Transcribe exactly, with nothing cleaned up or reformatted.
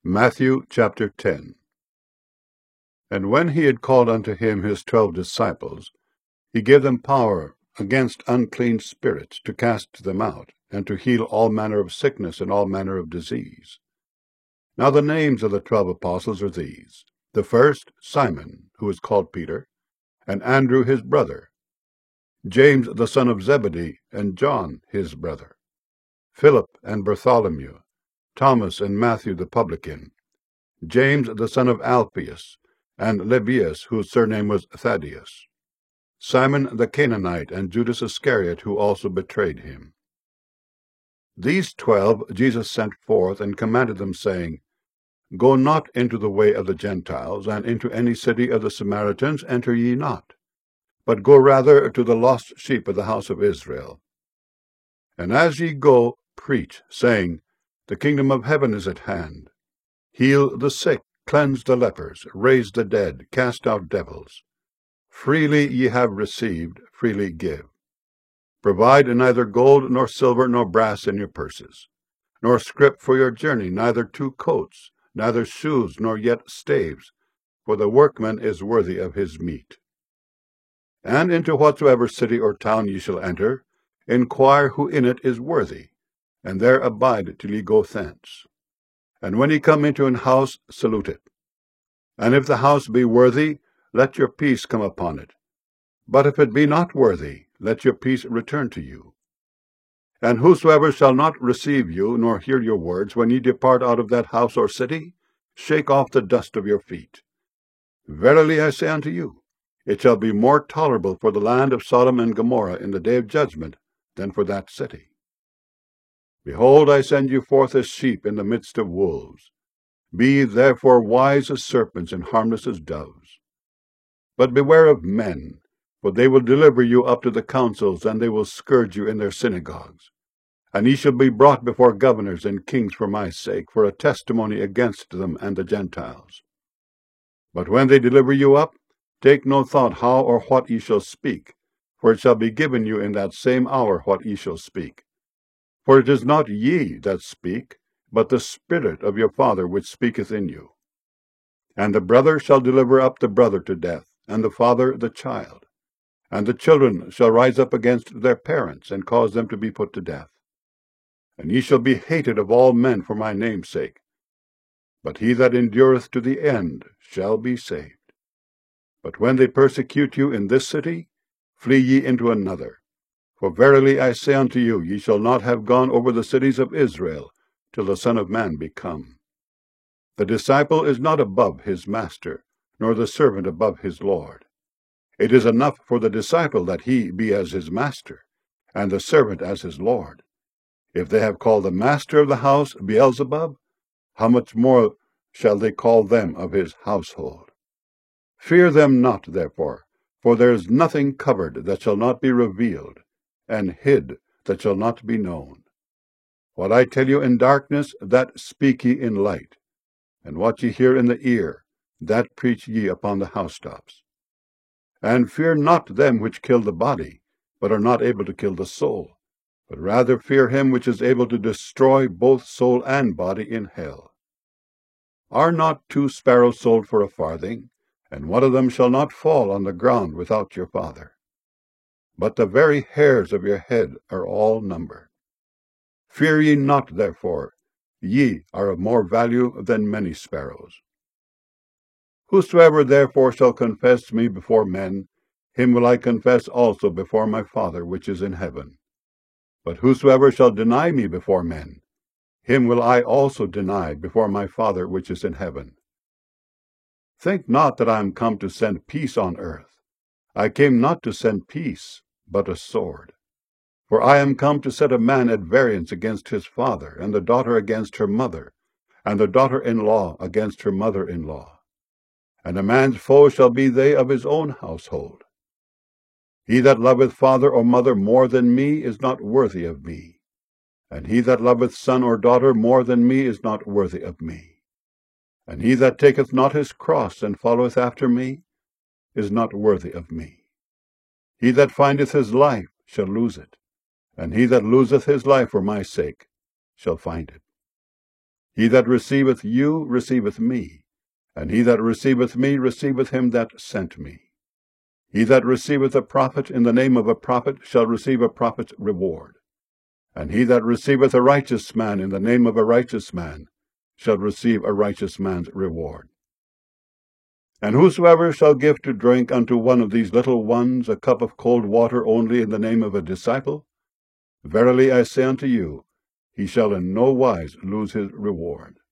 Matthew chapter ten. And when he had called unto him his twelve disciples, he gave them power against unclean spirits to cast them out, and to heal all manner of sickness and all manner of disease. Now the names of the twelve apostles are these: the first, Simon, who is called Peter, and Andrew his brother, James the son of Zebedee, and John his brother, Philip and Bartholomew, Thomas and Matthew the publican, James the son of Alphaeus, and Lebbaeus, whose surname was Thaddeus, Simon the Canaanite, and Judas Iscariot, who also betrayed him. These twelve Jesus sent forth, and commanded them, saying, Go not into the way of the Gentiles, and into any city of the Samaritans enter ye not, but go rather to the lost sheep of the house of Israel. And as ye go, preach, saying, The kingdom of heaven is at hand. Heal the sick, cleanse the lepers, raise the dead, cast out devils. Freely ye have received, freely give. Provide neither gold, nor silver, nor brass in your purses, nor scrip for your journey, neither two coats, neither shoes, nor yet staves, for the workman is worthy of his meat. And into whatsoever city or town ye shall enter, inquire who in it is worthy, and there abide till ye go thence. And when ye come into an house, salute it. And if the house be worthy, let your peace come upon it. But if it be not worthy, let your peace return to you. And whosoever shall not receive you, nor hear your words, when ye depart out of that house or city, shake off the dust of your feet. Verily I say unto you, it shall be more tolerable for the land of Sodom and Gomorrah in the day of judgment than for that city. Behold, I send you forth as sheep in the midst of wolves. Be therefore wise as serpents and harmless as doves. But beware of men, for they will deliver you up to the councils, and they will scourge you in their synagogues. And ye shall be brought before governors and kings for my sake, for a testimony against them and the Gentiles. But when they deliver you up, take no thought how or what ye shall speak, for it shall be given you in that same hour what ye shall speak. For it is not ye that speak, but the Spirit of your Father which speaketh in you. And the brother shall deliver up the brother to death, and the father the child. And the children shall rise up against their parents, and cause them to be put to death. And ye shall be hated of all men for my name's sake. But he that endureth to the end shall be saved. But when they persecute you in this city, flee ye into another. For verily I say unto you, ye shall not have gone over the cities of Israel, till the Son of Man be come. The disciple is not above his master, nor the servant above his Lord. It is enough for the disciple that he be as his master, and the servant as his Lord. If they have called the master of the house Beelzebub, how much more shall they call them of his household? Fear them not, therefore, for there is nothing covered that shall not be revealed, and hid that shall not be known. What I tell you in darkness, that speak ye in light, and what ye hear in the ear, that preach ye upon the housetops. And fear not them which kill the body, but are not able to kill the soul, but rather fear him which is able to destroy both soul and body in hell. Are not two sparrows sold for a farthing, and one of them shall not fall on the ground without your Father? But the very hairs of your head are all numbered. Fear ye not, therefore, ye are of more value than many sparrows. Whosoever therefore shall confess me before men, him will I confess also before my Father which is in heaven. But whosoever shall deny me before men, him will I also deny before my Father which is in heaven. Think not that I am come to send peace on earth. I came not to send peace, but a sword. For I am come to set a man at variance against his father, and the daughter against her mother, and the daughter-in-law against her mother-in-law. And a man's foe shall be they of his own household. He that loveth father or mother more than me is not worthy of me, and he that loveth son or daughter more than me is not worthy of me. And he that taketh not his cross and followeth after me is not worthy of me. He that findeth his life shall lose it, and he that loseth his life for my sake shall find it. He that receiveth you receiveth me, and he that receiveth me receiveth him that sent me. He that receiveth a prophet in the name of a prophet shall receive a prophet's reward. And he that receiveth a righteous man in the name of a righteous man shall receive a righteous man's reward. And whosoever shall give to drink unto one of these little ones a cup of cold water only in the name of a disciple, verily I say unto you, he shall in no wise lose his reward.